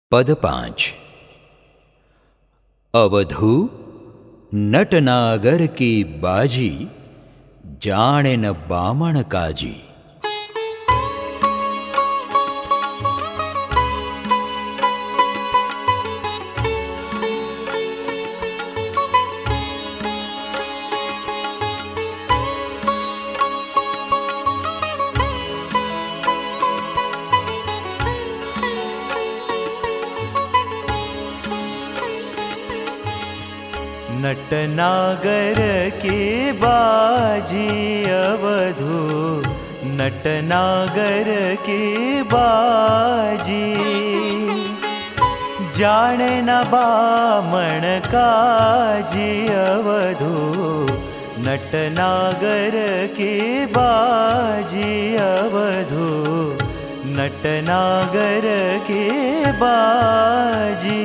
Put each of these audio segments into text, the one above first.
पद 5। अवधू नटनागर की बाजी, जाने न बामण काजी। नटनागर की बाजी अवधू, नटनागर की बाजी, जाने न बामण काजी अवधू। नटनागर की बाजी अवधू, नटनागर की बाजी।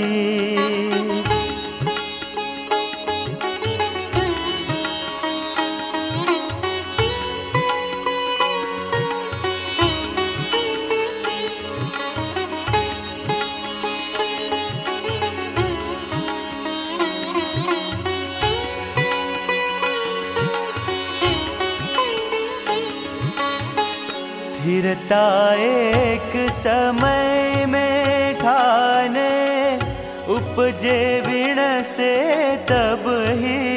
स्थिरता एक समय में ठाने, उपजे विण से तब ही।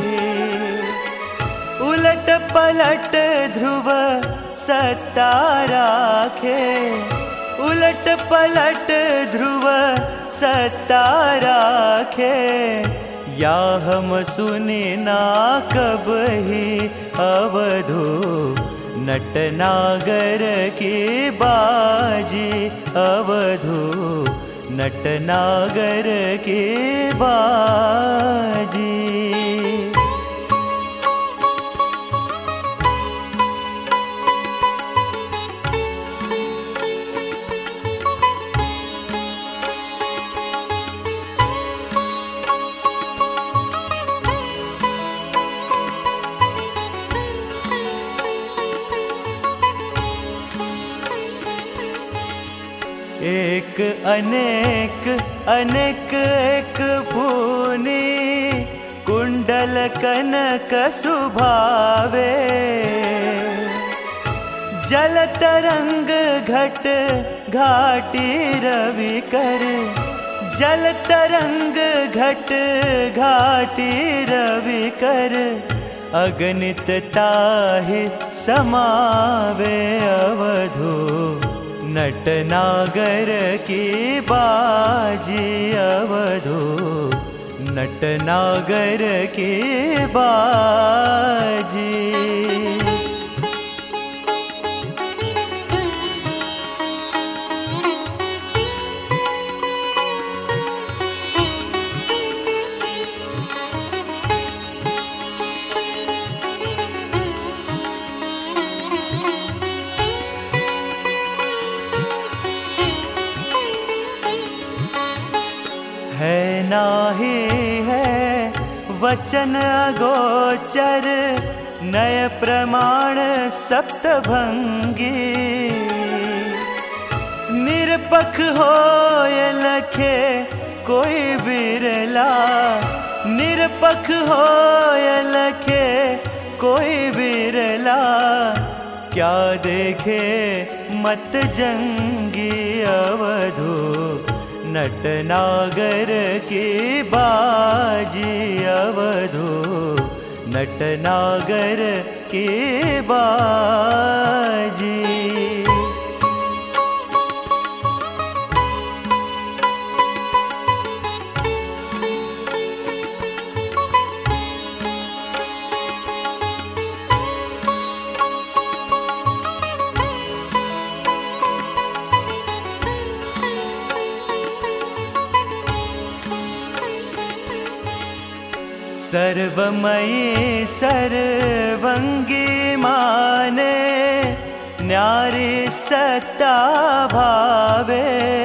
उलट पलट ध्रुव सत्ता राखे, उलट पलट ध्रुव सत्ता राखे। या हम सुने ना कब ही अवधू, नटनागर की बाजी अवधू, नटनागर की बाजी। एक अनेक अनेक एक भूनि, कुंडल कनक सुभावे। जल तरंग घट घाटी रवि कर, जल तरंग घट घाटी रवि कर। अगणित ताहि समावे अवधू, नटनागर की बाजी अवधू, नटनागर की बाजी। है नाही है वचन अगोचर, नय प्रमाण सप्तभंगी। निरपख होय लखे कोई बिरला, निरपख होय लखे कोई बिरला। क्या देखे मत जंगी अवधू, नटनागर की बाजी अवधू, नटनागर की बाजी। सर्वमयी सर्वंगी माने, न्यारी सत्ता भावे।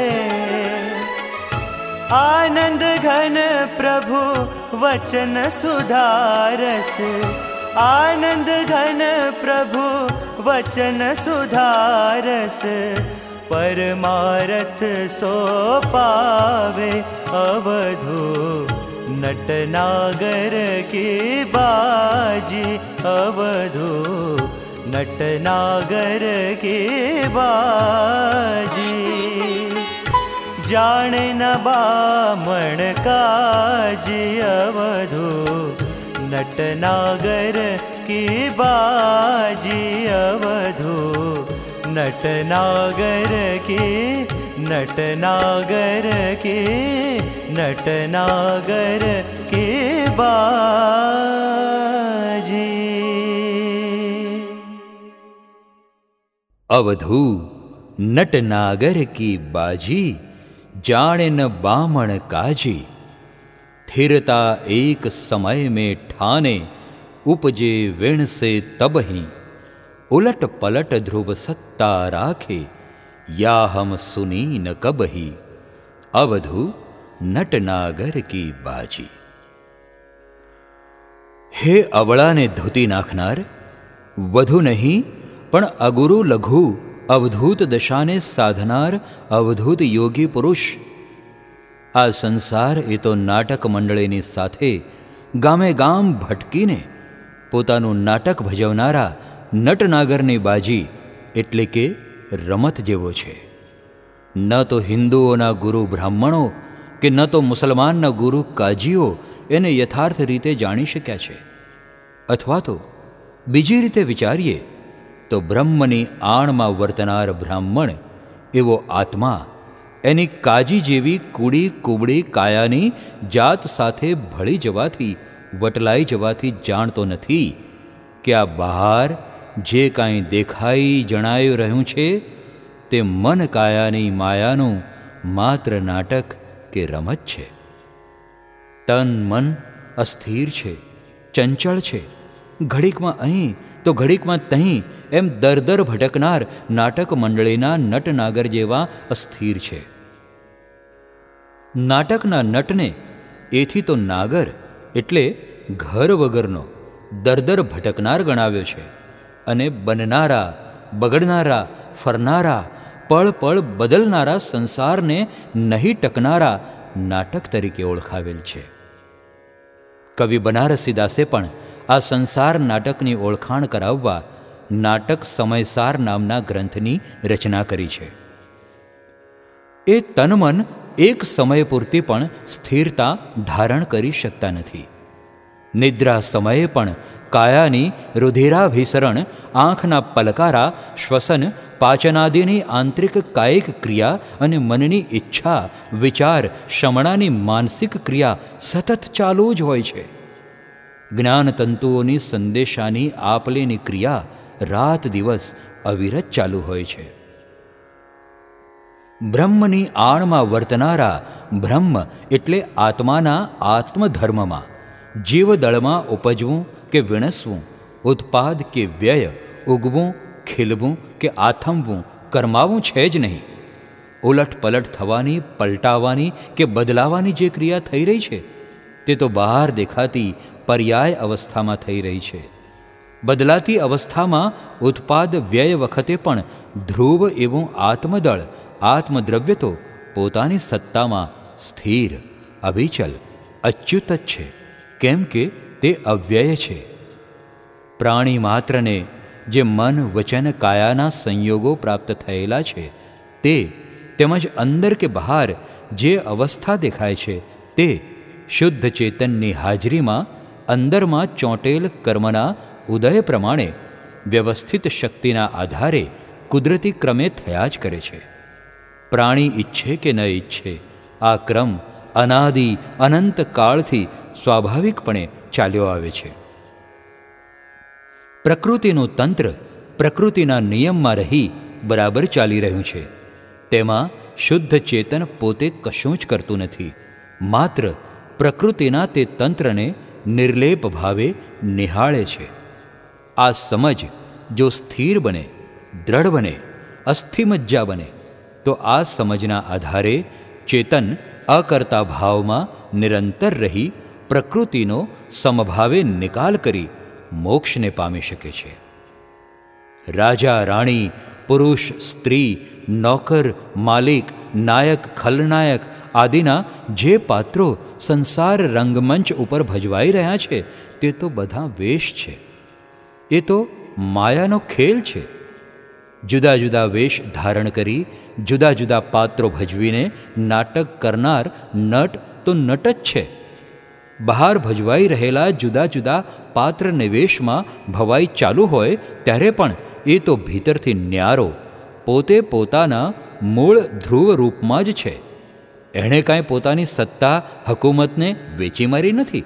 आनंद घन प्रभु वचन सुधारस, आनंद घन प्रभु वचन सुधारस। परमारथ सो पावे अवधू नटनागर की बाजी अवधू नटनागर की बाजी जाने न बामण काजी अवधू नटनागर की बाजी अवधू नटनागर की नटनागर की नटनागर की बाजी। अवधू नटनागर की बाजी जाने न बामण काजी। थिरता एक समय में ठाने उपजे वेण से तबही। उलट पलट ध्रुव सत्ता राखे या हम सुनी न कबही। अवधू नटनागर की बाजी। हे अवळा ने धोती नाखनार, વધુ નહીં પણ અગુરુ લઘુ અવધૂત દશાને સાધનાર અવધૂત યોગી પુરુષ. આ સંસાર એ તો નાટક મંડળીની સાથે ગામે ગામ ભટકીને પોતાનું નાટક ભજવનારા નટનાગરની બાજી એટલે કે રમત જેવો છે. ન તો હિન્દુઓના ગુરુ બ્રાહ્મણો કે ન તો મુસલમાનના ગુરુ કાજીઓ એને યથાર્થ રીતે જાણી શક્યા છે. અથવા તો બીજી રીતે વિચારીએ તો બ્રહ્મની આણમાં વર્તનાર બ્રાહ્મણ એવો આત્મા એની કાજી જેવી કૂડી કુબડી કાયાની જાત સાથે ભળી જવાથી વટલાઈ જવાથી જાણતો નથી કે આ બહાર જે કાંઈ દેખાઈ જણાઈ રહ્યું છે તે મન કાયાની માયાનું માત્ર નાટક કે રમત છે. તન મન અસ્થિર છે, ચંચળ છે. ઘડીકમાં અહીં તો ઘડીકમાં તહીં એમ દર દર ભટકનાર નાટક મંડળીના નટનાગર જેવા અસ્થિર છે. નાટકના નટને એથી તો નાગર એટલે ઘર વગરનો દરદર ભટકનાર ગણાવ્યો છે અને બનનારા, બગડનારા, ફરનારા, પળ પળ બદલનારા સંસારને નહીં ટકનારા નાટક તરીકે ઓળખાવેલ છે. કવિ બનારસીદાસે પણ આ સંસાર નાટકની ઓળખાણ કરાવવા નાટક સમયસાર નામના ગ્રંથની રચના કરી છે. એ તનમન એક સમય પૂરતી પણ સ્થિરતા ધારણ કરી શકતા નથી. નિદ્રા સમયે પણ કાયાની રુધિરાભિસરણ, આંખના પલકારા, શ્વસન, પાચનાદિની આંતરિક કાયિક ક્રિયા અને મનની ઈચ્છા, વિચાર, શમણાની માનસિક ક્રિયા સતત ચાલુ જ હોય છે. જ્ઞાનતંતુઓની સંદેશાની આપલેની ક્રિયા રાત દિવસ અવિરત ચાલુ હોય છે. બ્રહ્મની આણમાં વર્તનારા બ્રહ્મ એટલે આત્માના આત્મધર્મમાં જીવદળમાં ઉપજવું કે વિણસવું, ઉત્પાદ કે વ્યય, ઉગવું, ખીલવું કે આથમવું, કરમાવું છે જ નહીં. ઉલટ પલટ થવાની, પલટાવાની કે બદલાવાની જે ક્રિયા થઈ રહી છે તે તો બહાર દેખાતી પર્યાય અવસ્થામાં થઈ રહી છે. બદલાતી અવસ્થામાં ઉત્પાદ વ્યય વખતે પણ ધ્રુવ એવું આત્મદળ, આત્મદ્રવ્ય તો પોતાની સત્તામાં સ્થિર, અવિચલ, અચ્યુત જ છે, કેમ કે તે અવ્યય છે. પ્રાણી માત્રને જે મન, વચન, કાયાના સંયોગો પ્રાપ્ત થયેલા છે તે તેમજ અંદર કે બહાર જે અવસ્થા દેખાય છે તે શુદ્ધ ચેતનની હાજરીમાં અંદરમાં ચોંટેલ કર્મના ઉદય પ્રમાણે વ્યવસ્થિત શક્તિના આધારે કુદરતી ક્રમે થયા જ કરે છે. પ્રાણી ઈચ્છે કે ન ઈચ્છે આ ક્રમ અનાદિ અનંત કાળથી સ્વાભાવિકપણે ચાલ્યો આવે છે. પ્રકૃતિનું તંત્ર પ્રકૃતિના નિયમમાં રહી બરાબર ચાલી રહ્યું છે. તેમાં શુદ્ધ ચેતન પોતે કશું જ કરતું નથી, માત્ર પ્રકૃતિના તે તંત્રને નિર્લેપ ભાવે નિહાળે છે. આ સમજ જો સ્થિર બને, દ્રઢ બને, અસ્થિમજ્જા બને તો આ સમજના આધારે ચેતન અકર્તા ભાવમાં નિરંતર રહી પ્રકૃતિનો સમભાવે નિકાલ કરી મોક્ષને પામી શકે છે. રાજા, રાણી, પુરુષ, સ્ત્રી, નોકર, માલિક, નાયક, ખલનાયક આદિના જે પાત્રો સંસાર રંગમંચ ઉપર ભજવાઈ રહ્યા છે તે તો બધા વેશ છે. એ તો માયાનો ખેલ છે. જુદા જુદા વેશ ધારણ કરી જુદા જુદા પાત્રો ભજવીને નાટક કરનાર નટ તો નટ જ છે. બહાર ભજવાઈ રહેલા જુદા જુદા પાત્ર નિવેશમાં ભવાઈ ચાલુ હોય ત્યારે પણ એ તો ભીતરથી ન્યારો પોતે પોતાના મૂળ ધ્રુવ રૂપમાં જ છે. એણે કાંઈ પોતાની સત્તા હકુમતને વેચી મારી નથી.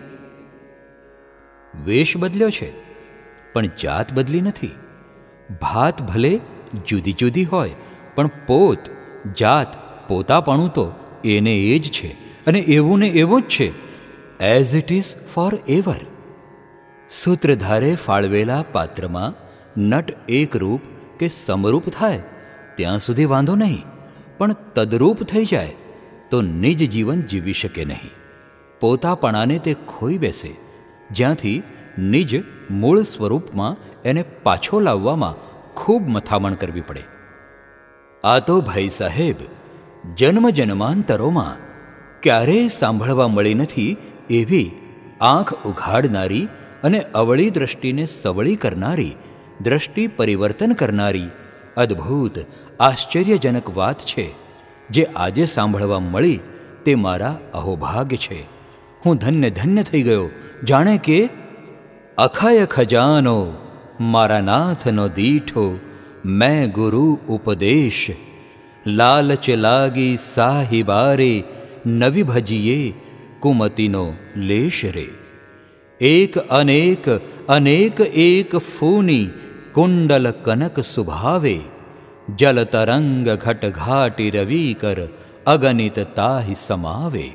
વેશ બદલ્યો છે પણ જાત બદલી નથી. ભાત ભલે જુદી જુદી હોય પણ પોત, જાત, પોતાપણું તો એને એ જ છે અને એવું ને એવું જ છે. As it is forever. સૂત્રધારે ફાળવેલા પાત્રમાં નટ એક રૂપ કે સમરૂપ થાય ત્યાં સુધી વાંધો નહીં, પણ તદરૂપ થઈ જાય તો નિજ જીવન જીવી શકે નહીં. પોતાપણાને તે ખોઈ બેસે, જ્યાંથી નિજ મૂળ સ્વરૂપમાં એને પાછો લાવવામાં ખૂબ મથામણ કરવી પડે. આ તો ભાઈ સાહેબ જન્મ જન્માંતરોમાં ક્યારેય સાંભળવા મળી નથી એવી આંખ ઉઘાડનારી અને અવળી દ્રષ્ટિને સવળી કરનારી, દ્રષ્ટિ પરિવર્તન કરનારી અદ્ભુત આશ્ચર્યજનક વાત છે જે આજે સાંભળવા મળી તે મારા અહોભાગ્ય છે. હું ધન્ય ધન્ય થઈ ગયો, જાણે કે અખય ખજાનો મારા નાથનો દીઠો મેં ગુરુ ઉપદેશ લાલચ લાગી સાહિબારે નવી ભજીએ કુમતિનો લેશ રે. એક અનેક અનેક એક ફૂની કુંડલ કનક સુભાવે જલ તરંગ ઘટ ઘાટી રવિ કર અગણિત તાહિ સમાવે.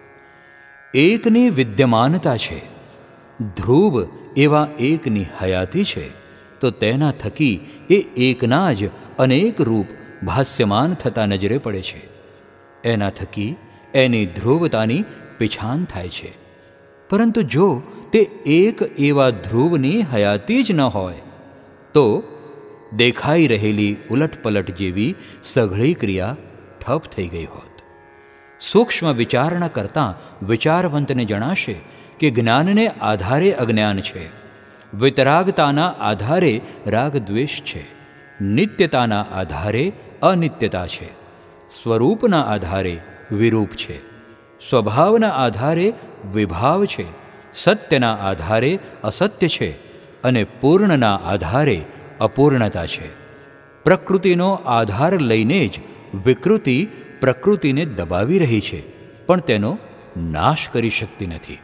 એકની વિદ્યમાનતા છે, ધ્રુવ એવા એકની હયાતી છે, તો તેના થકી એ એકના જ અનેક રૂપ ભાસ્યમાન થતા નજરે પડે છે. એના થકી એની ધ્રુવતાની પીછાન થાય છે. પરંતુ જો તે એક એવા ધ્રુવની હયાતી જ ન હોય તો દેખાઈ રહેલી ઉલટપલટ જેવી સઘળી ક્રિયા ઠપ થઈ ગઈ હોત. સૂક્ષ્મ વિચારણા કરતાં વિચારવંતને જણાશે કે જ્ઞાનને આધારે અજ્ઞાન છે, વિતરાગતાના આધારે રાગ દ્વેષ છે, નિત્યતાના આધારે અનિત્યતા છે, સ્વરૂપના આધારે વિરૂપ છે, સ્વભાવના આધારે વિભાવ છે, સત્યના આધારે અસત્ય છે અને પૂર્ણના આધારે અપૂર્ણતા છે. પ્રકૃતિનો આધાર લઈને જ વિકૃતિ પ્રકૃતિને દબાવી રહી છે, પણ તેનો નાશ કરી શકતી નથી.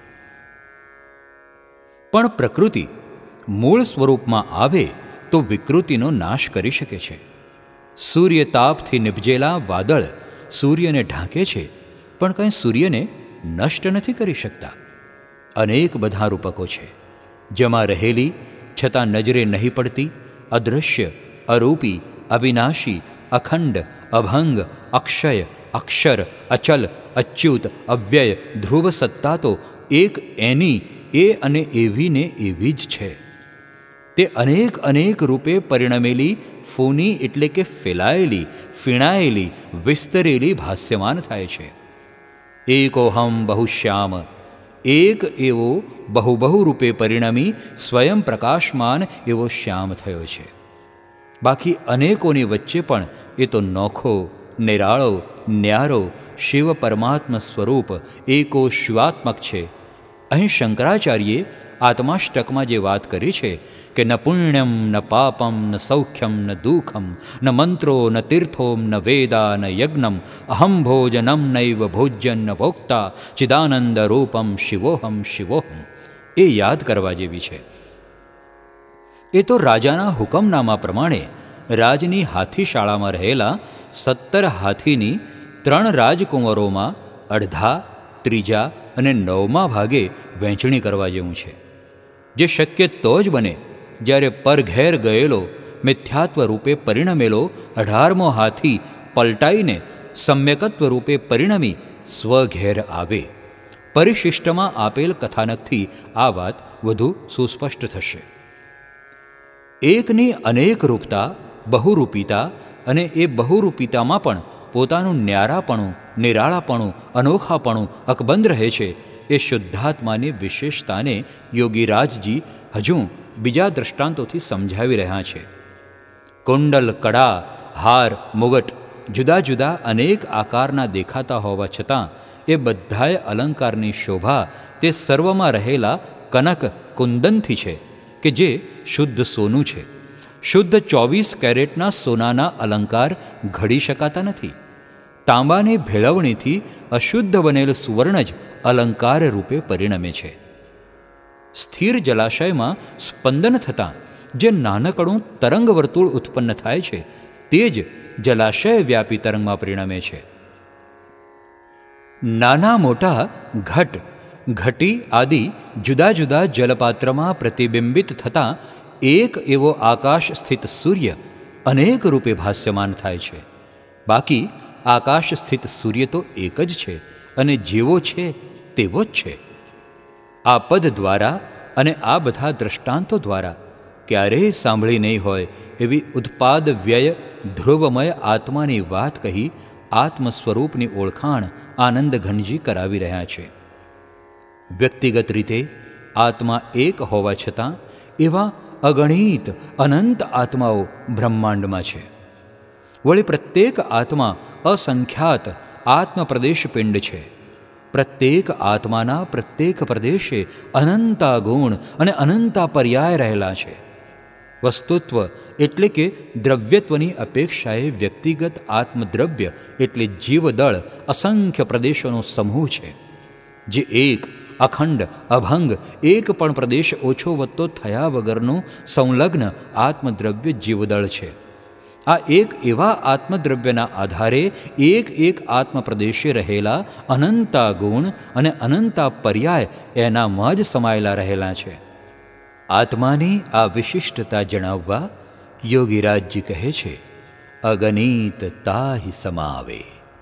પણ પ્રકૃતિ મૂળ સ્વરૂપમાં આવે તો વિકૃતિનો નાશ કરી શકે છે. સૂર્ય તાપથી નિપજેલા વાદળ સૂર્યને ઢાંકે છે, પણ કંઈ સૂર્યને નષ્ટ નથી કરી શકતા. અનેક બધા રૂપકો છે, જેમાં રહેલી છતાં નજરે નહીં પડતી અદૃશ્ય, અરૂપી, અવિનાશી, અખંડ, અભંગ, અક્ષય, અક્ષર, અચલ, અચ્યુત, અવ્યય, ધ્રુવ સત્તા તો એક એની એ અને એવીને એવી જ છે. તે અનેક અનેક રૂપે પરિણમેલી ફૂની એટલે કે ફેલાયેલી, ફીણાયેલી, વિસ્તરેલી ભાસ્યમાન થાય છે. એકોહમ બહુશ્યામ, એક એવો બહુ બહુ રૂપે પરિણમી સ્વયં પ્રકાશમાન એવો શ્યામ થયો છે. બાકી અનેકોની વચ્ચે પણ એ તો નોખો, નિરાળો, ન્યારો શિવ પરમાત્મ સ્વરૂપ એકો શિવાત્મક છે. અહીં શંકરાચાર્યે આત્માષ્ટકમાં જે વાત કરી છે કે ન પુણ્યમ ન પાપમ ન સૌખ્યમ ન દુઃખમ ન મંત્રો ન તીર્થો ન વેદા ન યજ્ઞમ અહમ ભોજનમ નૈવ ભોજ્યન ન ભોક્તા ચિદાનંદ રૂપમ શિવોહમ શિવોહમ, એ યાદ કરવા જેવી છે. એ તો રાજાના હુકમનામા પ્રમાણે રાજની હાથીશાળામાં રહેલા 17 હાથીની 3 રાજકુંવરોમાં અડધા, ત્રીજા અને 9મા ભાગે વહેંચણી કરવા જેવું છે. જે શક્ય તો જ બને જ્યારે પરઘેર ગયેલો મિથ્યાત્વ રૂપે પરિણમેલો 18મો હાથી પલટાઈને સમ્યકત્વ રૂપે પરિણમી સ્વઘેર આવે. પરિશિષ્ટમાં આપેલ કથાનકથી આ વાત વધુ સુસ્પષ્ટ થશે. એકની અનેક રૂપતા, બહુરૂપિતા, અને એ બહુરૂપિતામાં પણ પોતાનું ન્યારાપણું, નિરાળાપણું, અનોખાપણું અકબંધ રહે છે. એ શુદ્ધાત્માની વિશેષતાને યોગીરાજજી હજુ બીજા દ્રષ્ટાંતોથી સમજાવી રહ્યા છે. કુંડલ, કડા, હાર, મુગટ જુદા જુદા અનેક આકારના દેખાતા હોવા છતાં એ બધાય અલંકારની શોભા તે સર્વમાં રહેલા કનક કુંદનથી છે કે જે શુદ્ધ સોનું છે. શુદ્ધ 24 કેરેટના સોનાના અલંકાર ઘડી શકાતા નથી. તાંબાની ભેળવણીથી અશુદ્ધ બનેલ સુવર્ણ જ અલંકાર રૂપે પરિણમે છે. સ્થિર જલાશયમાં સ્પંદન થતાં જે નાનકડું તરંગ વર્તુળ ઉત્પન્ન થાય છે તે જ જલાશય વ્યાપી તરંગમાં પરિણમે છે. નાના મોટા ઘટ, ઘટી આદિ જુદા જુદા જલપાત્રમાં પ્રતિબિંબિત થતાં એક એવો આકાશ સ્થિત સૂર્ય અનેક રૂપે ભાસ્યમાન થાય છે. બાકી આકાશ સ્થિત સૂર્ય તો એક જ છે અને જેવો છે તેવો જ છે. આ પદ દ્વારા અને આ બધા દ્રષ્ટાંતો દ્વારા ક્યારેય સાંભળી નહીં હોય એવી ઉત્પાદ વ્યય ધ્રુવમય આત્માની વાત કહી આત્મ સ્વરૂપની ઓળખાણ આનંદ ઘનજી કરાવી રહ્યા છે. વ્યક્તિગત રીતે આત્મા એક હોવા છતાં એવા અગણિત અનંત આત્માઓ બ્રહ્માંડમાં છે. વળી પ્રત્યેક આત્મા અસંખ્યાત આત્મપ્રદેશ પિંડ છે. પ્રત્યેક આત્માના પ્રત્યેક પ્રદેશે અનંતા ગુણ અને અનંતા પર્યાય રહેલા છે. વસ્તુત્વ એટલે કે દ્રવ્યત્વની અપેક્ષાએ વ્યક્તિગત આત્મદ્રવ્ય એટલે જીવદળ અસંખ્ય પ્રદેશોનો સમૂહ છે, જે એક અખંડ અભંગ એક પણ પ્રદેશ ઓછો વધતો થયા વગરનું સંલગ્ન આત્મદ્રવ્ય જીવદળ છે. આ એક એવા આત્મદ્રવ્યના આધારે એક એક આત્મપ્રદેશે રહેલા અનંતા ગુણ અને અનંતા પર્યાય એનામાં જ સમાયેલા રહેલા છે. આત્માની આ વિશિષ્ટતા જણાવવા યોગીરાજજી કહે છે, અગણિત તાહિ સમાવે.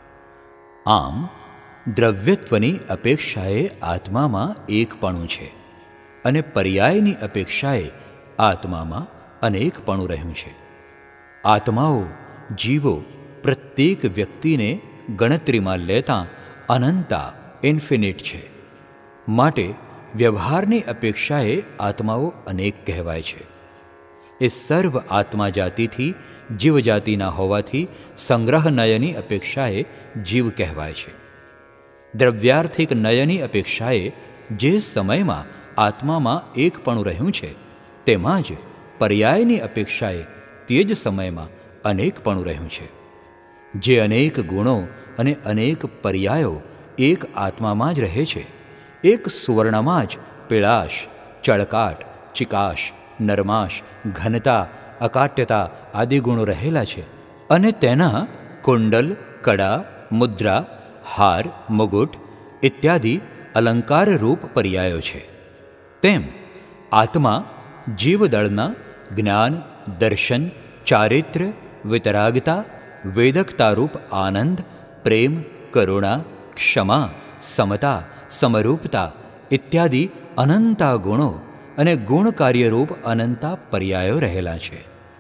આમ દ્રવ્યત્વની અપેક્ષાએ આત્મામાં એકપણું છે અને પર્યાયની અપેક્ષાએ આત્મામાં અનેકપણું રહ્યું છે. આત્માઓ, જીવો પ્રત્યેક વ્યક્તિને ગણતરીમાં લેતાં અનંતા ઇન્ફિનિટ છે. માટે વ્યવહારની અપેક્ષાએ આત્માઓ અનેક કહેવાય છે. એ સર્વ આત્મા જાતિથી જીવજાતિના હોવાથી સંગ્રહ નયની અપેક્ષાએ જીવ કહેવાય છે. દ્રવ્યાર્થિક નયની અપેક્ષાએ જે સમયમાં આત્મામાં એકપણું રહ્યું છે તેમાં જ પર્યાયની અપેક્ષાએ તે જ સમયમાં અનેકપણું રહ્યું છે. જે અનેક ગુણો અને અનેક પર્યાયો એક આત્મામાં જ રહે છે, એક સુવર્ણમાં જ પીળાશ, ચળકાટ, ચિકાશ, નરમાશ, ઘનતા, અકાટ્યતા આદિ ગુણો રહેલા છે અને તેના કુંડલ, કડા, મુદ્રા, હાર, મુગુટ ઇત્યાદિ અલંકાર રૂપ પર્યાયો છે. તેમ આત્મા જીવદળના જ્ઞાન, દર્શન, ચારિત્ર્ય, વિતરાગતા, વેદકતારૂપ આનંદ, પ્રેમ, કરુણા, ક્ષમા, સમતા, સમરૂપતા ઇત્યાદિ અનંતા ગુણો અને ગુણકાર્યરૂપ અનંતા પર્યાયો રહેલા છે.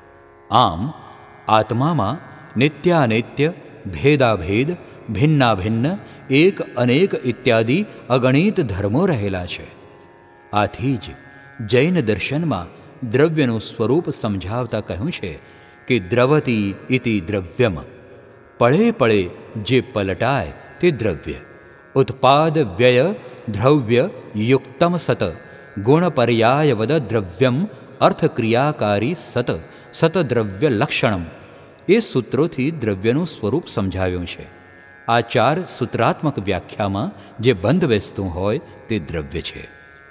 આમ આત્મામાં નિત્યાનિત્ય, ભેદાભેદ, ભિન્નાભિન્ન, એક અનેક ઇત્યાદિ અગણિત ધર્મો રહેલા છે. આથી જ જૈન દર્શનમાં દ્રવ્યનું સ્વરૂપ સમજાવતા કહ્યું છે કે દ્રવતી ઇતિ દ્રવ્યમ. પળે પળે જે પલટાય તે દ્રવ્ય. ઉત્પાદ વ્યય દ્રવ્ય યુક્તમ સત ગુણપર્યાયવદ દ્રવ્યમ અર્થક્રિયાકારી સત સતદ્રવ્ય લક્ષણમ. એ સૂત્રોથી દ્રવ્યનું સ્વરૂપ સમજાવ્યું છે. આ 4 સૂત્રાત્મક વ્યાખ્યામાં જે બંધ બેસતું હોય તે દ્રવ્ય છે.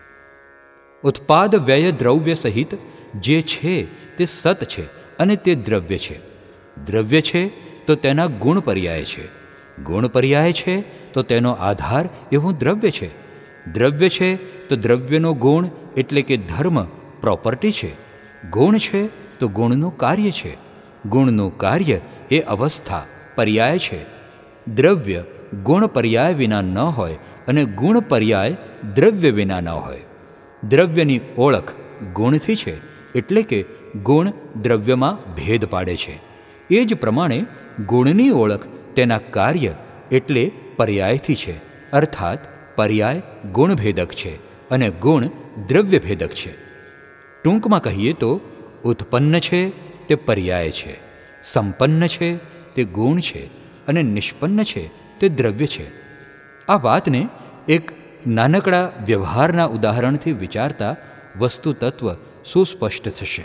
ઉત્પાદ વ્યય દ્રવ્ય સહિત જે છે તે સત છે અને તે દ્રવ્ય છે. દ્રવ્ય છે તો તેના ગુણ પર્યાય છે. ગુણ પર્યાય છે તો તેનો આધાર એવું દ્રવ્ય છે. દ્રવ્ય છે તો દ્રવ્યનો ગુણ એટલે કે ધર્મ પ્રોપર્ટી છે. ગુણ છે તો ગુણનું કાર્ય છે. ગુણનું કાર્ય એ અવસ્થા પર્યાય છે. દ્રવ્ય ગુણ પર્યાય વિના ન હોય અને ગુણ પર્યાય દ્રવ્ય વિના ન હોય. દ્રવ્યની ઓળખ ગુણથી છે એટલે કે ગુણ દ્રવ્યમાં ભેદ પાડે છે. એ જ પ્રમાણે ગુણની ઓળખ તેના કાર્ય એટલે પર્યાયથી છે, અર્થાત પર્યાય ગુણભેદક છે અને ગુણ દ્રવ્યભેદક છે. ટૂંકમાં કહીએ તો ઉત્પન્ન છે તે પર્યાય છે, સંપન્ન છે તે ગુણ છે અને નિષ્પન્ન છે તે દ્રવ્ય છે. આ વાતને એક નાનકડા વ્યવહારના ઉદાહરણથી વિચારતા વસ્તુ તત્વ સુસ્પષ્ટ થશે.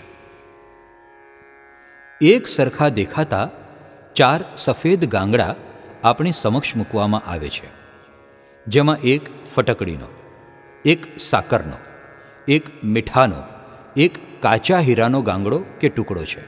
એક સરખા દેખાતા 4 સફેદ ગાંગડા આપણી સમક્ષ મૂકવામાં આવે છે, જેમાં એક ફટકડીનો, એક સાકરનો, એક મીઠાનો, એક કાચા હીરાનો ગાંગડો કે ટુકડો છે.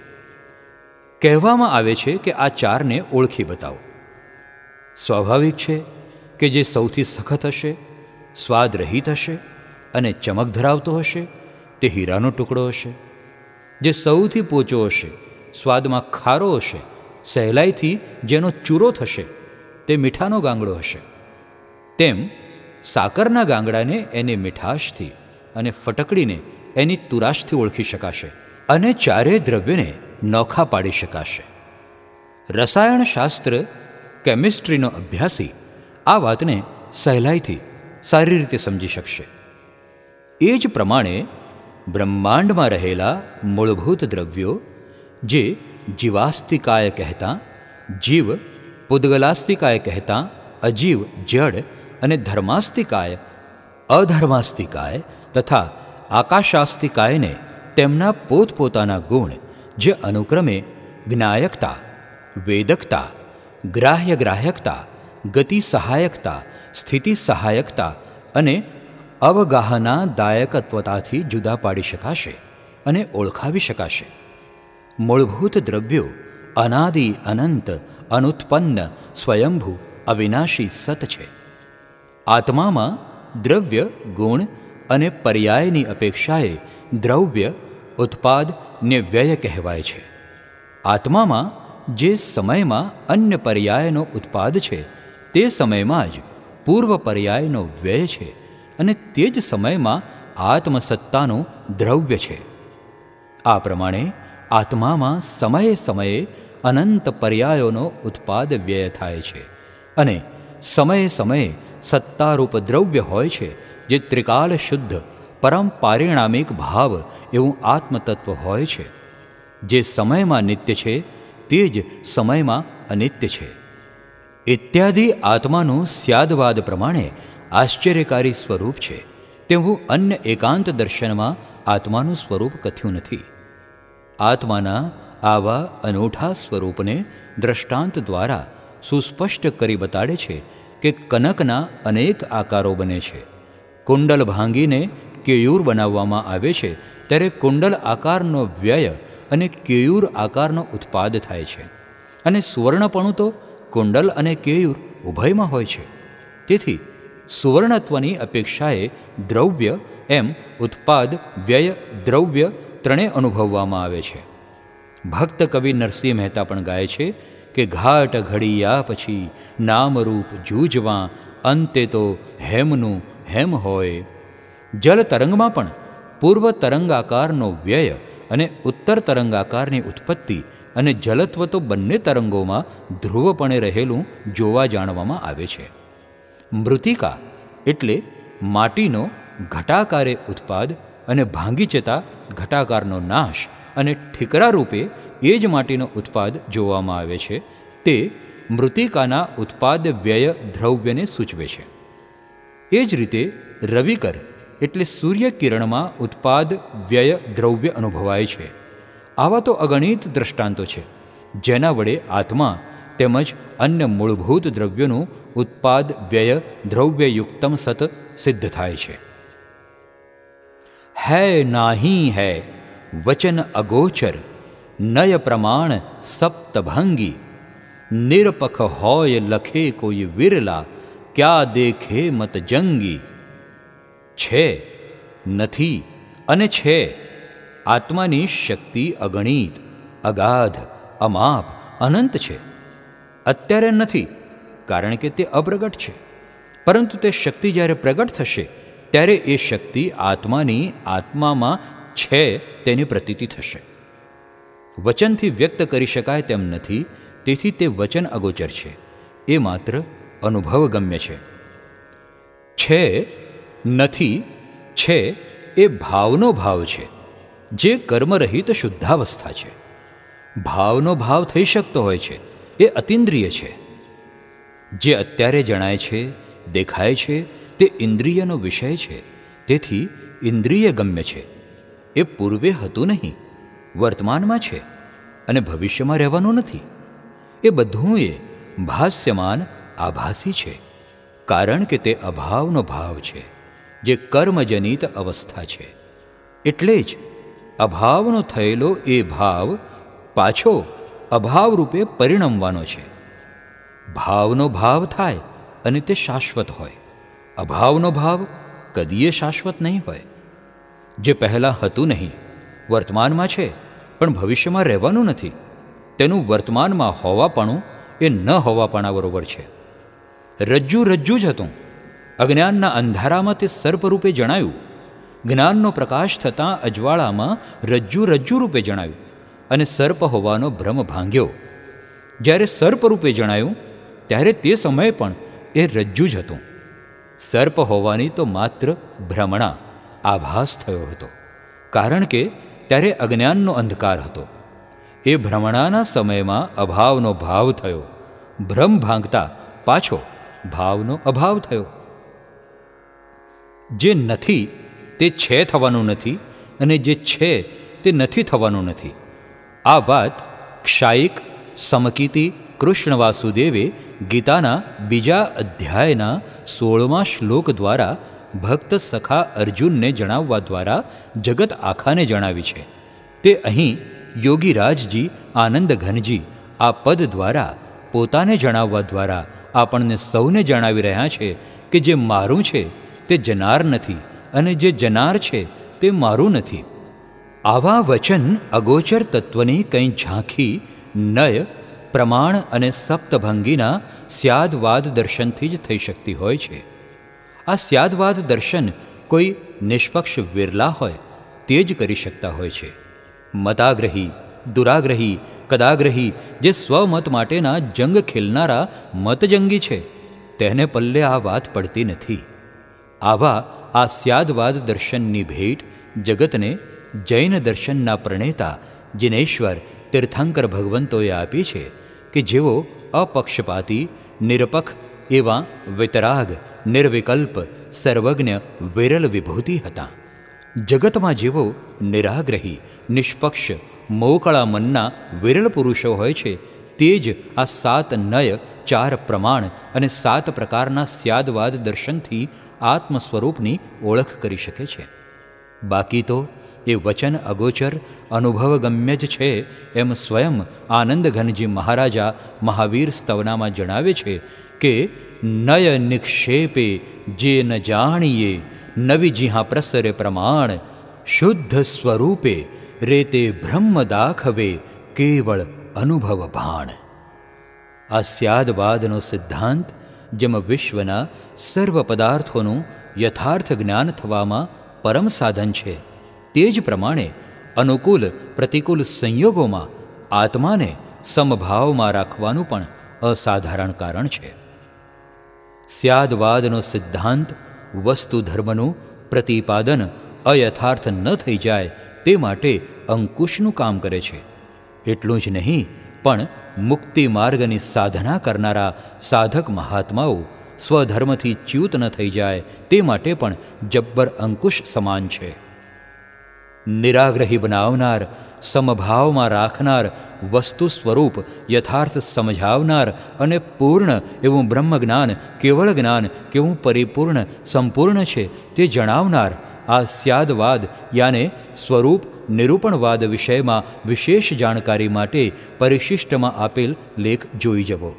કહેવામાં આવે છે કે આ 4ને ઓળખી બતાવો. સ્વાભાવિક છે કે જે સૌથી સખત હશે, સ્વાદ રહિત હશે અને ચમક ધરાવતો હશે તે હીરાનો ટુકડો હશે. જે સૌથી પોચો હશે, સ્વાદમાં ખારો હશે, સહેલાઈથી જેનો ચૂરો થશે તે મીઠાનો ગાંગડો હશે. તેમ સાકરના ગાંગડાને એની મીઠાશથી અને ફટકડીને એની તુરાશથી ઓળખી શકાશે અને ચારેય દ્રવ્યને નોખા પાડી શકાશે. રસાયણશાસ્ત્ર, કેમિસ્ટ્રીનો અભ્યાસી આ વાતને સહેલાઈથી સારી રીતે સમજી શકશે. એ જ પ્રમાણે બ્રહ્માંડમાં રહેલા મૂળભૂત દ્રવ્યો, જે જીવાસ્તિકાય કહેતા, જીવ પુદ્ગલાસ્તિકાય કહેતા, અજીવ જડ અને ધર્માસ્તિકાય અધર્માસ્તિકાય તથા આકાશાસ્તિકાયને તેમના પોતપોતાના ગુણ, જે અનુક્રમે જ્ઞાયકતા, વેદકતા, ગ્રાહ્યગ્રાહ્યકતા, ગતિ સહાયકતા, સ્થિતિ સહાયકતા અને અવગાહના દાયકત્વતાથી જુદા પાડી શકાશે અને ઓળખાવી શકાશે. મૂળભૂત દ્રવ્યો અનાદિ અનંત અનુત્પન્ન સ્વયંભૂ અવિનાશી સત છે. આત્મામાં દ્રવ્ય, ગુણ અને પર્યાયની અપેક્ષાએ દ્રવ્ય, ઉત્પાદ ને વ્યય કહેવાય છે. આત્મામાં જે સમયમાં અન્ય પર્યાયનો ઉત્પાદ છે તે સમયમાં જ પૂર્વ પર્યાયનો વ્યય છે અને તે જ સમયમાં આત્મસત્તાનું દ્રવ્ય છે. આ પ્રમાણે આત્મામાં સમયે સમયે અનંત પર્યાયોનો ઉત્પાદ વ્યય થાય છે અને સમયે સમયે સત્તારૂપ દ્રવ્ય હોય છે, જે ત્રિકાલ શુદ્ધ પરમ પારિણામિક ભાવ એવું આત્મતત્વ હોય છે. જે સમયમાં નિત્ય છે તે જ સમયમાં અનિત્ય છે. ઇત્યાદિ આત્માનું સ્યાદવાદ પ્રમાણે આશ્ચર્યકારી સ્વરૂપ છે તેવું અન્ય એકાંત દર્શનમાં આત્માનું સ્વરૂપ કથ્યું નથી. આત્માના આવા અનૂઠા સ્વરૂપને દ્રષ્ટાંત દ્વારા સુસ્પષ્ટ કરી બતાડે છે કે કનકના અનેક આકારો બને છે. કુંડલ ભાંગીને કેયુર બનાવવામાં આવે છે ત્યારે કુંડલ આકારનો વ્યય અને કેયુર આકારનો ઉત્પાદ થાય છે. અને સુવર્ણપણું તો કુંડલ અને કેયુર ઉભયમાં હોય છે. તેથી સુવર્ણત્વની અપેક્ષાએ દ્રવ્ય એમ ઉત્પાદ, વ્યય, દ્રવ્ય ત્રણેય અનુભવવામાં આવે છે. ભક્ત કવિ નરસિંહ મહેતા પણ ગાય છે કે ઘાટ ઘડિયા પછી નામરૂપ જૂજવા, અંતે તો હેમનું હેમ હોય. જલ તરંગમાં પણ પૂર્વ તરંગાકારનો વ્યય અને ઉત્તર તરંગાકારની ઉત્પત્તિ અને જલત્વ તો બંને તરંગોમાં ધ્રુવપણે રહેલું જોવા જાણવામાં આવે છે. મૃતિકા એટલે માટીનો ઘટાકારે ઉત્પાદ અને ભાંગી જતા ઘટાકારનો નાશ અને ઠીકરા રૂપે એ જ માટીનો ઉત્પાદ જોવામાં આવે છે. તે મૃતિકાના ઉત્પાદ વ્યય દ્રવ્યને સૂચવે છે. એ જ રીતે રવિકર એટલે સૂર્યકિરણમાં ઉત્પાદ વ્યય દ્રવ્ય અનુભવાય છે. આવા તો અગણિત દ્રષ્ટાંતો છે જેના વડે આત્મા તેમજ અન્ય મૂળભૂત દ્રવ્યોનું ઉત્પાદ વ્યય દ્રવ્યયુક્તમ સત સિદ્ધ થાય છે. હૈ નાહી હૈ વચન અગોચર, નય પ્રમાણ સપ્તભંગી, નિરપખ હોય લખે કોઈ વિરલા, ક્યા દેખે મત જંગી. છે, નથી અને છે. આત્માની શક્તિ અગણિત, અગાધ, અમાપ, અનંત છે. અત્યારે નથી કારણ કે તે અપ્રગટ છે, પરંતુ તે શક્તિ જ્યારે પ્રગટ થશે ત્યારે એ શક્તિ આત્માની આત્મામાં છે તેની પ્રતીતિ થશે. વચનથી વ્યક્ત કરી શકાય તેમ નથી, તેથી તે વચન અગોચર છે. એ માત્ર અનુભવગમ્ય છે. છે નથી છે એ ભાવનો ભાવ છે, જે કર્મરહિત શુદ્ધાવસ્થા છે. ભાવનો ભાવ થઈ શકતો હોય છે, એ અતિન્દ્રિય છે. જે અત્યારે જણાય છે, દેખાય છે, તે ઇન્દ્રિયનો વિષય છે, તેથી ઇન્દ્રિય ગમ્ય છે. એ પૂર્વે હતું નહીં, વર્તમાનમાં છે અને ભવિષ્યમાં રહેવાનું નથી. એ બધું એ ભાસ્યમાન આભાસી છે, કારણ કે તે અભાવનો ભાવ છે, જે કર્મજનિત અવસ્થા છે. એટલે જ અભાવનો થયેલો એ ભાવ પાછો અભાવ રૂપે પરિણમવાનો છે. ભાવનો ભાવ થાય અને તે શાશ્વત હોય. અભાવનો ભાવ કદીએ શાશ્વત નહીં હોય. જે પહેલાં હતું નહીં, વર્તમાનમાં છે પણ ભવિષ્યમાં રહેવાનું નથી, તેનું વર્તમાનમાં હોવાપણું એ ન હોવાપણા બરોબર છે. રજ્જુ રજ્જુ જ હતું. અજ્ઞાનના અંધારામાં તે સર્પ રૂપે જણાયું. જ્ઞાનનો પ્રકાશ થતાં અજવાળામાં રજ્જુ રજ્જુ રૂપે જણાયું અને સર્પ હોવાનો ભ્રમ ભાંગ્યો. જ્યારે સર્પ રૂપે જણાયું ત્યારે તે સમયે પણ એ રજ્જુ જ હતું. સર્પ હોવાની તો માત્ર ભ્રમણા, આભાસ થયો હતો, કારણ કે ત્યારે અજ્ઞાનનો અંધકાર હતો. એ ભ્રમણાના સમયમાં અભાવનો ભાવ થયો. ભ્રમ ભાંગતા પાછો ભાવનો અભાવ થયો. જે નથી તે છે થવાનું નથી, અને જે છે તે નથી થવાનું નથી. આ વાત ક્ષાયિક સમકીતિ કૃષ્ણ વાસુદેવે ગીતાના 2 અધ્યાયના 16મા શ્લોક દ્વારા ભક્ત સખા અર્જુનને જણાવવા દ્વારા જગત આખાને જણાવી છે. તે અહીં યોગીરાજજી આનંદ ઘનજી આ પદ દ્વારા પોતાને જણાવવા દ્વારા આપણને સૌને જણાવી રહ્યા છે કે જે મારું છે તે જનાર નથી, અને જે જનાર છે તે મારું નથી. આવા વચન અગોચર તત્વની કંઈ ઝાંખી નય, પ્રમાણ અને સપ્તભંગીના સ્યાદવાદ દર્શનથી જ થઈ શકતી હોય છે. આ સ્યાદવાદ દર્શન કોઈ નિષ્પક્ષ વિરલા હોય તે જ કરી શકતા હોય છે. મતાગ્રહી, દુરાગ્રહી, કદાગ્રહી જે સ્વમત માટેના જંગ ખેલનારા મતજંગી છે, તેને પલ્લે આ વાત પડતી નથી. આવા આ સ્યાદવાદ દર્શનની ભેટ જગતને જૈન દર્શનના પ્રણેતા જિનેશ્વર તીર્થંકર ભગવંતોએ આપી છે, કે જેઓ અપક્ષપાતી, નિરપક્ષ એવા વિતરાગ, નિર્વિકલ્પ, સર્વજ્ઞ વિરલ વિભૂતિ હતા. જગતમાં જેવો નિરાગ્રહી, નિષ્પક્ષ, મોકળા મનના વિરલ પુરુષો હોય છે, તે જ આ 7 નય, 4 પ્રમાણ અને 7 પ્રકારના સ્યાદવાદ દર્શનથી આત્મ સ્વરૂપની ઓળખ કરી શકે છે. બાકી તો એ વચન અગોચર અનુભવગમ્ય જ છે, એમ સ્વયં આનંદ ઘનજી મહારાજા મહાવીર સ્તવનામાં જણાવે છે કે નય નિક્ષેપે જે ન જાણીએ, નવી જીહા પ્રસરે પ્રમાણ, શુદ્ધ સ્વરૂપે રેતે બ્રહ્મ દાખવે, કેવળ અનુભવ ભાણ. આ સ્યાદવાદનો સિદ્ધાંત જેમ વિશ્વના સર્વ પદાર્થોનું યથાર્થ જ્ઞાન થવામાં પરમ સાધન છે, તે જ પ્રમાણે અનુકૂળ પ્રતિકૂળ સંયોગોમાં આત્માને સમભાવમાં રાખવાનું પણ અસાધારણ કારણ છે. સ્યાદવાદનો સિદ્ધાંત વસ્તુ ધર્મનું પ્રતિપાદન અયથાર્થ ન થઈ જાય તે માટે અંકુશનું કામ કરે છે. એટલું જ નહીં, પણ મુક્તિ માર્ગની સાધના કરનારા સાધક મહાત્માઓ સ્વધર્મથી ચ્યુત ન થઈ જાય તે માટે પણ જબ્બર અંકુશ સમાન છે. નિરાગ્રહી બનાવનાર, સમભાવમાં રાખનાર, વસ્તુ સ્વરૂપ યથાર્થ સમજાવનાર અને પૂર્ણ એવું બ્રહ્મજ્ઞાન, કેવળ જ્ઞાન કેવું પરિપૂર્ણ સંપૂર્ણ છે તે જણાવનાર આ સ્યાદવાદ યાને સ્વરૂપ નિરૂપણવાદ વિષયમાં વિશેષ જાણકારી માટે પરિશિષ્ટમાં આપેલ લેખ જોઈ જવો.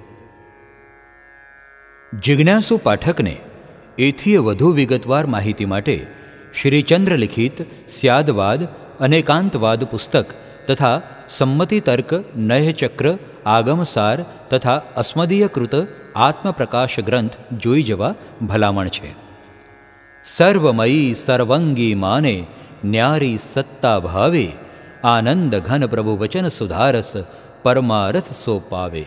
જિજ્ઞાસુ પાઠકને એથી વધુ વિગતવાર માહિતી માટે શ્રીચંદ્ર લિખિત સ્યાદવાદ અનેકાંતવાદ પુસ્તક તથા સંમતિ તર્ક નયચક્ર આગમસાર તથા અસ્મદીયકૃત આત્મપ્રકાશ ગ્રંથ જોઈ જવા ભલામણ છે. સર્વમયી સર્વંગી માને ન્યારી સત્તા ભાવે, આનંદ ઘન પ્રભુ વચન સુધારસ, પરમારથ સો પાવે.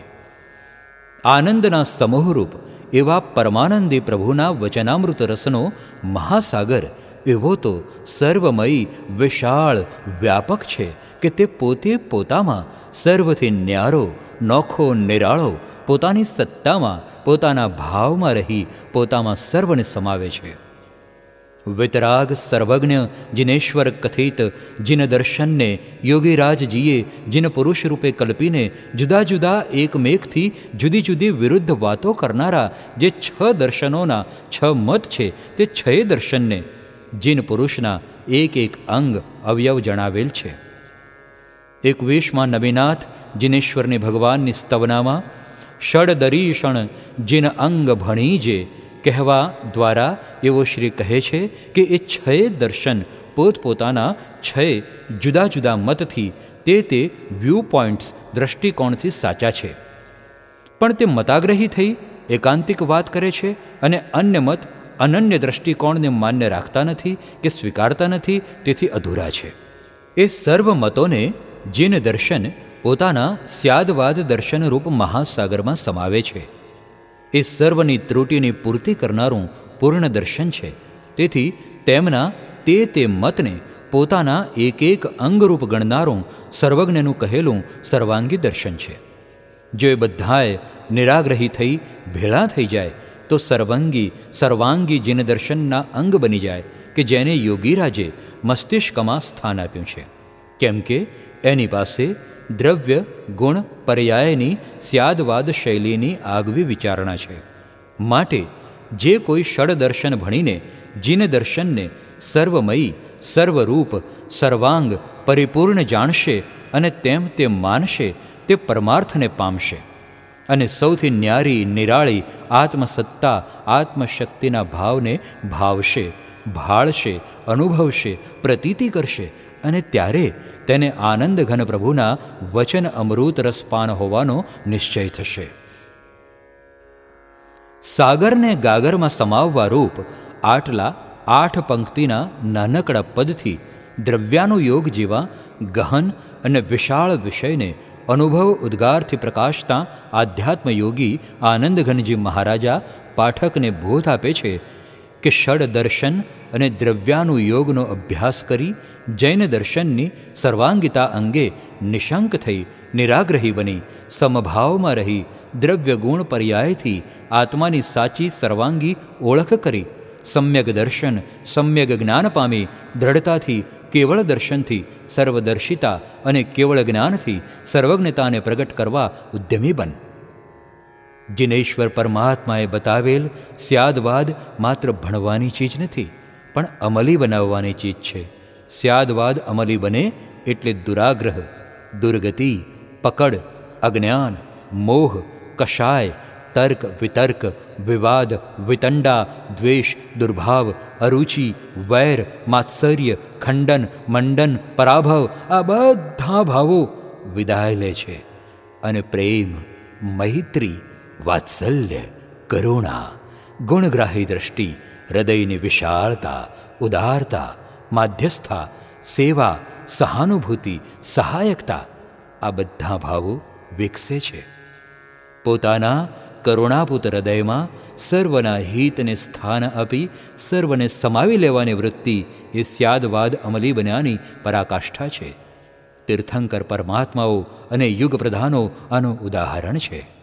આનંદના સમૂહરૂપ એવા પરમાનંદી પ્રભુના વચનામૃત રસનો મહાસાગર એવો તો સર્વમયી વિશાળ વ્યાપક છે કે તે પોતે પોતામાં સર્વથી ન્યારો, નોખો, નિરાળો, પોતાની સત્તામાં, પોતાના ભાવમાં રહી પોતામાં સર્વને સમાવે છે. વિતરાગ સર્વજ્ઞ જિનેશ્વર કથિત જિન દર્શનને યોગીરાજજીએ જિન પુરુષ રૂપે કલ્પીને જુદા જુદા એકમેકથી જુદી જુદી વિરુદ્ધ વાતો કરનારા જે 6 દર્શનોના 6 મત છે તે 6 દર્શનને જિન પુરુષના એક એક અંગ અવયવ જણાવેલ છે. 21માં નવીનાથ જિનેશ્વરની ભગવાનની સ્તવનામાં ષડદરીષણ જિન અંગ ભણીજે કહેવા દ્વારા એવો શ્રી કહે છે કે એ 6 દર્શન પોતપોતાના 6 જુદા જુદા મતથી તે વ્યૂ પોઈન્ટ્સ દ્રષ્ટિકોણથી સાચા છે, પણ તે મતાગ્રહી થઈ એકાંતિક વાત કરે છે અને અન્ય મત અનન્ય દ્રષ્ટિકોણને માન્ય રાખતા નથી કે સ્વીકારતા નથી, તેથી અધૂરા છે. એ સર્વ મતોને જિન દર્શન પોતાના સ્યાદવાદ દર્શનરૂપ મહાસાગરમાં સમાવે છે. એ સર્વની ત્રુટિની પૂર્તિ કરનારું પૂર્ણ દર્શન છે. તેથી તેમના તે મતને પોતાના એક એક અંગરૂપ ગણનારું સર્વજ્ઞનું કહેલું સર્વાંગી દર્શન છે. જો એ બધાએ નિરાગ્રહી થઈ ભેળા થઈ જાય તો સર્વાંગી જિન દર્શનના અંગ બની જાય કે જેને યોગીરાજે મસ્તિષ્કમાં સ્થાન આપ્યું છે. કેમ કે એની પાસે દ્રવ્ય ગુણ પર્યાયની સ્યાદવાદ શૈલીની આગવી વિચારણા છે. માટે જે કોઈ ષડદર્શન ભણીને જિન દર્શનને સર્વમયી, સર્વરૂપ, સર્વાંગ, પરિપૂર્ણ જાણશે અને તે માનશે તે પરમાર્થને પામશે અને સૌથી ન્યારી, નિરાળી આત્મસત્તા, આત્મશક્તિના ભાવને ભાવશે, ભાળશે, અનુભવશે, પ્રતીતિ કરશે અને ત્યારે તેને આનંદ ઘન પ્રભુના વચન અમૃત રસપાન હોવાનો નિશ્ચય થશે. સાગરને ગાગરમાં સમાવવા રૂપ આટલા 8 પંક્તિના નાનકડા પદથી દ્રવ્યાનુયોગ જેવા ગહન અને વિશાળ વિષયને અનુભવ ઉદ્ગારથી પ્રકાશતા આધ્યાત્મયોગી આનંદઘનજી મહારાજા પાઠકને બોધ આપે છે કે ષડ દર્શન અને દ્રવ્યાનુયોગનો અભ્યાસ કરી જૈન દર્શનની સર્વાંગીતા અંગે નિશંક થઈ નિરાગ્રહી બની સમભાવમાં રહી દ્રવ્ય ગુણ પર્યાયથી આત્માની સાચી સર્વાંગી ઓળખ કરી સમ્યક દર્શન, સમ્યક જ્ઞાન પામી દ્રઢતાથી કેવળ દર્શનથી સર્વદર્શિતા અને કેવળ જ્ઞાનથી સર્વજ્ઞતાને પ્રગટ કરવા ઉદ્યમી બન. જિનેશ્વર પરમાત્માએ બતાવેલ સ્યાદવાદ માત્ર ભણવાની ચીજ નથી, પણ અમલી બનાવવાની ચીજ છે. સ્યાદવાદ અમલી બને એટલે દુરાગ્રહ, દુર્ગતિ, પકડ, અજ્ઞાન, મોહ, કષાય, તર્ક, વિતર્ક, વિવાદ, વિતંડા, દ્વેષ, દુર્ભાવ, અરુચિ, વૈર, માત્સર્ય, ખંડન, મંડન, પરાભવ આ બધા ભાવો વિદાય લે છે અને પ્રેમ, મૈત્રી, વાત્સલ્ય, કરુણા, ગુણગ્રાહી દ્રષ્ટિ, હૃદયની વિશાળતા, ઉદારતા, માધ્યસ્થા, સેવા, સહાનુભૂતિ, સહાયકતા આ બધા ભાવો વિકસે છે. પોતાના કરુણાપૂત હૃદયમાં સર્વના હિતને સ્થાન આપી સર્વને સમાવી લેવાની વૃત્તિ એ સ્યાદવાદ અમલી બન્યાની પરાકાષ્ઠા છે. તીર્થંકર પરમાત્માઓ અને યુગ પ્રધાનો આનું ઉદાહરણ છે.